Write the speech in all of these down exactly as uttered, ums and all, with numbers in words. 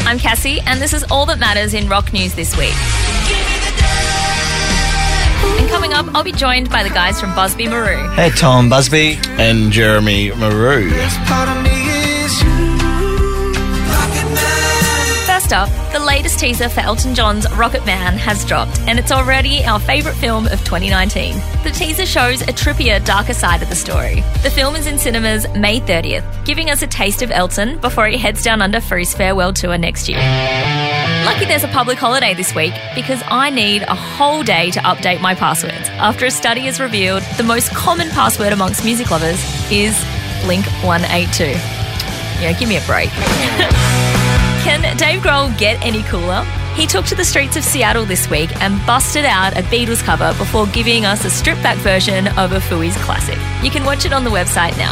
I'm Cassie, and this is all that matters in rock news this week. And coming up, I'll be joined by the guys from Busby Maru. Hey, Tom Busby. And Jeremy Maru. First up, the latest teaser for Elton John's Rocket Man has dropped, and it's already our favourite film of twenty nineteen. The teaser shows a trippier, darker side of the story. The film is in cinemas May thirtieth, giving us a taste of Elton before he heads down under for his farewell tour next year. Lucky there's a public holiday this week, because I need a whole day to update my passwords after a study has revealed the most common password amongst music lovers is Blink one eighty-two. Yeah, give me a break. Can Dave Grohl get any cooler? He took to the streets of Seattle this week and busted out a Beatles cover before giving us a stripped-back version of a Fooey's classic. You can watch it on the website now.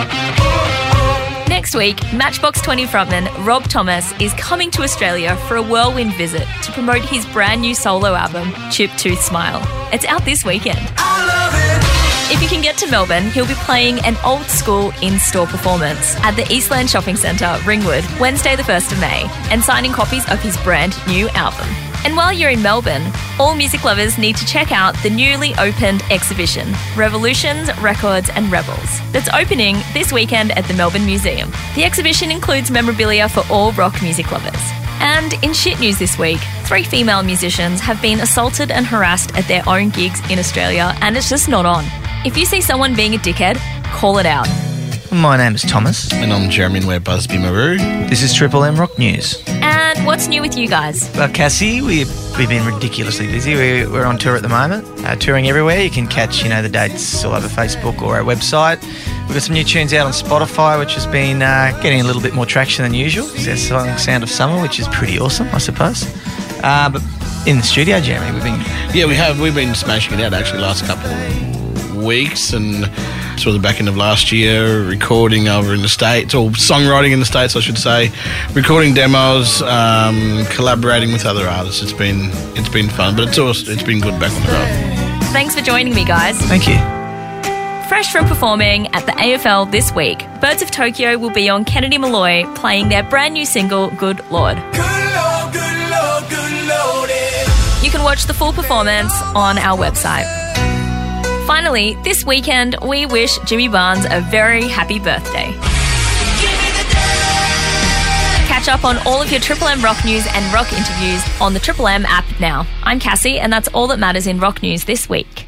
Next week, Matchbox twenty frontman Rob Thomas is coming to Australia for a whirlwind visit to promote his brand new solo album, Chip Tooth Smile. It's out this weekend. I love it. If you can get to Melbourne, he'll be playing an old-school in-store performance at the Eastland Shopping Centre, Ringwood, Wednesday the first of May, and signing copies of his brand new album. And while you're in Melbourne, all music lovers need to check out the newly opened exhibition, Revolutions, Records and Rebels, that's opening this weekend at the Melbourne Museum. The exhibition includes memorabilia for all rock music lovers. And in shit news this week, three female musicians have been assaulted and harassed at their own gigs in Australia, and it's just not on. If you see someone being a dickhead, call it out. My name is Thomas. And I'm Jeremy, and we're Busby Maru. This is Triple M Rock News. And what's new with you guys? Well, Cassie, we've, we've been ridiculously busy. We, we're on tour at the moment, uh, touring everywhere. You can catch, you know, the dates all over Facebook or our website. We've got some new tunes out on Spotify, which has been uh, getting a little bit more traction than usual. It's our song Sound of Summer, which is pretty awesome, I suppose. Uh, but in the studio, Jeremy, we've been... Yeah, we have. We've been smashing it out, actually, last couple of weeks, and sort of the back end of last year, recording over in the States, or songwriting in the States, I should say, recording demos, um, collaborating with other artists. It's been it's been fun, but it's also, it's been good back on the road. Thanks for joining me, guys. Thank you. Fresh from performing at the A F L this week, Birds of Tokyo will be on Kennedy Malloy playing their brand new single, Good Lord. Good Lord, good Lord, good Lord, yeah. You can watch the full performance on our website. Finally, this weekend, we wish Jimmy Barnes a very happy birthday. Catch up on all of your Triple M rock news and rock interviews on the Triple M app now. I'm Cassie, and that's all that matters in rock news this week.